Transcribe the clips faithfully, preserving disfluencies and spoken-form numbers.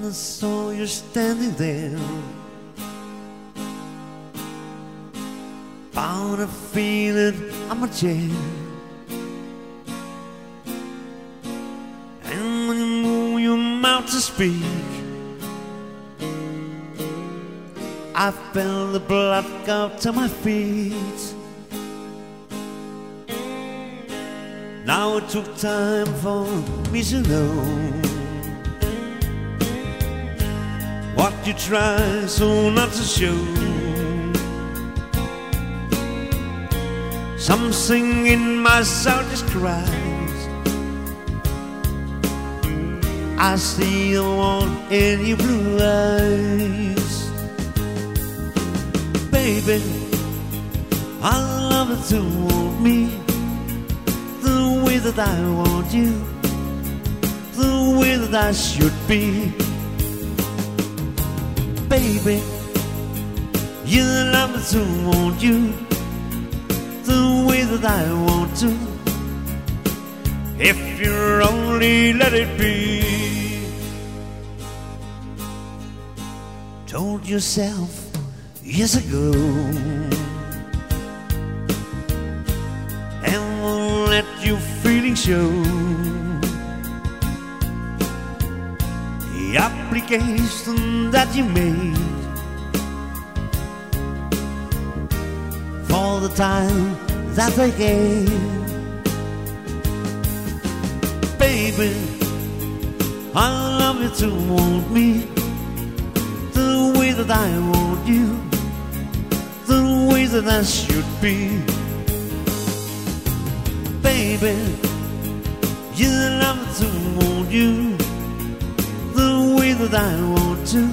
I saw you standing there, found a feeling on my chair, and when you move your mouth to speak, I felt the blood go to my feet. Now it took time for me to know what you try so not to show. Something in my soul just cries. I see the one in your blue eyes. Baby, I love it to want me the way that I want you, the way that I should be. Baby, you love me to want you the way that I want to, if you only let it be. Told yourself years ago, and won't let your feelings show. The application that you made for the time that they gave. Baby, I love you to want me the way that I want you, the way that I should be. Baby, you love me to want you the way that I want to,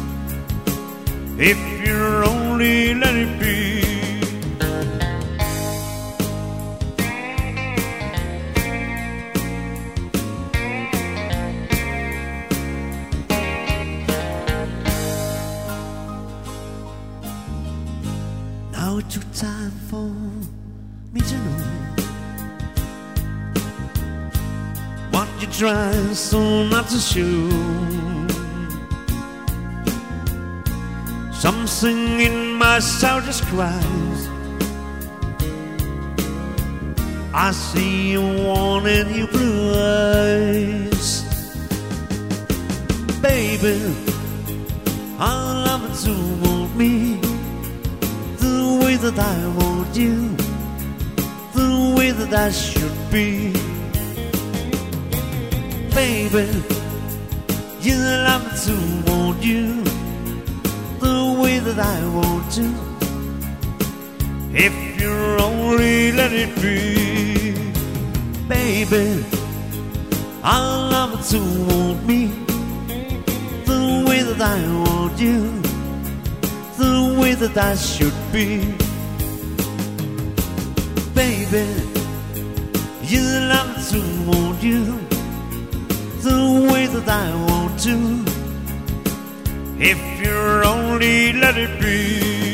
if you only let it be. Now it took time for me to know what you try so not to show. Something in my soul just cries. I see you one in your blue eyes. Baby, I love it to want me the way that I want you, the way that I should be. Baby, you love me to want you the way that I want to, if you only let it be. Baby, I love it to want me the way that I want you, the way that I should be. Baby, you love me to want you the way that I want to, if you only let it be.